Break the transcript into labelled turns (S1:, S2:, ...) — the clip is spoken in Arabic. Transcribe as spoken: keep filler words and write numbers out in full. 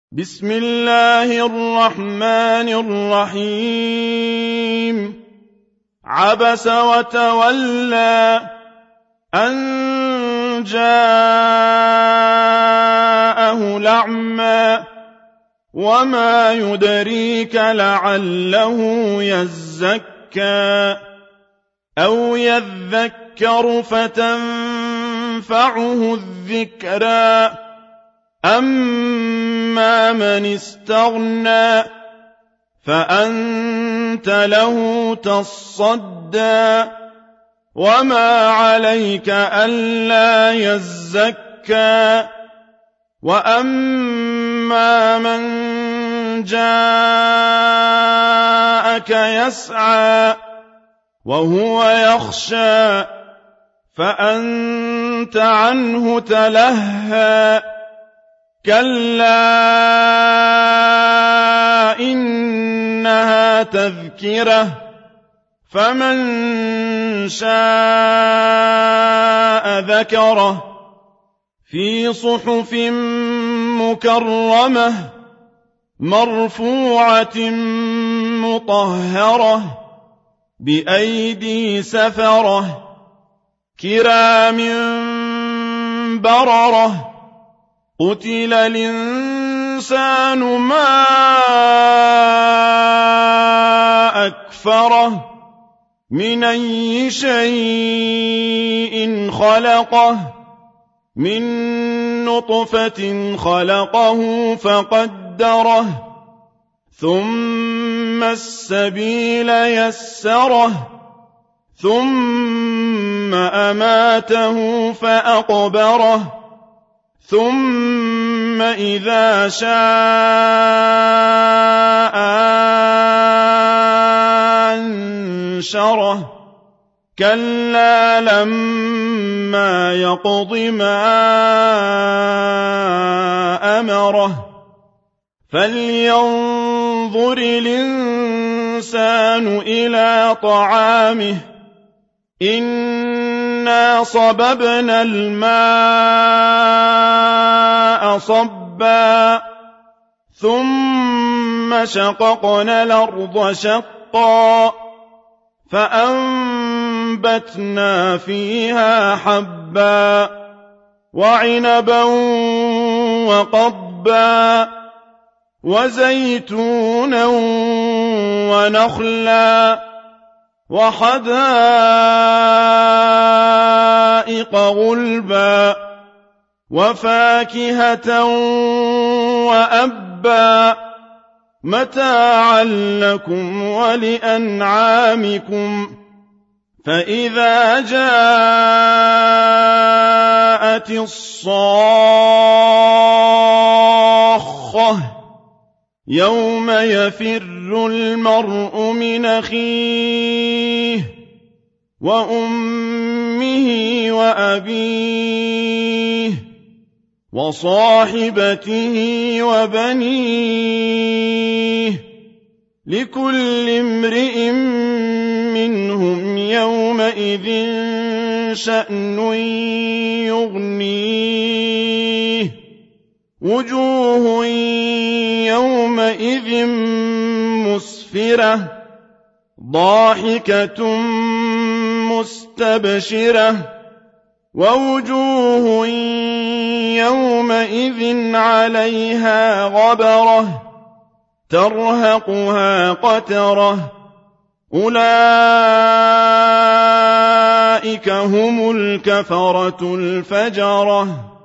S1: بسم الله الرحمن الرحيم عبس وتولى أن جاءه الأعمى وما يدريك لعله يزكى أو يذكر فتنفعه الذكرى أما من استغنى فأنت له تصدى وما عليك ألا يزكى وأما من جاءك يسعى وهو يخشى فأنت عنه تلهى كلا إنها تذكرة فمن شاء ذكره في صحف مكرمة مرفوعة مطهرة بأيدي سفرة كرام بررة قتل الإنسان ما أكفره من أي شيء خلقه من نطفة خلقه فقدره ثم السبيل يسره ثم أماته فأقبره ثم إذا شاء أنشره كلا لما يقض ما أمره فلينظر الإنسان إلى طعامه إنا صببنا الماء صبا ثم شققنا الأرض شقا فأنبتنا فيها حبا وعنبا وقضبا وزيتونا ونخلا وحدائق غلبا وفاكهة وأبا متاعا لكم ولأنعامكم فإذا جاءت الصاخة يوم يفر المرء من أخيه وأمه وأبيه وصاحبته وبنيه لكل امرئ منهم يومئذ شأن يغنيه وجوه يومئذ مسفرة ضاحكة مستبشرة ووجوه يومئذ عليها غبرة ترهقها قترة أولئك هم الكفرة الفجرة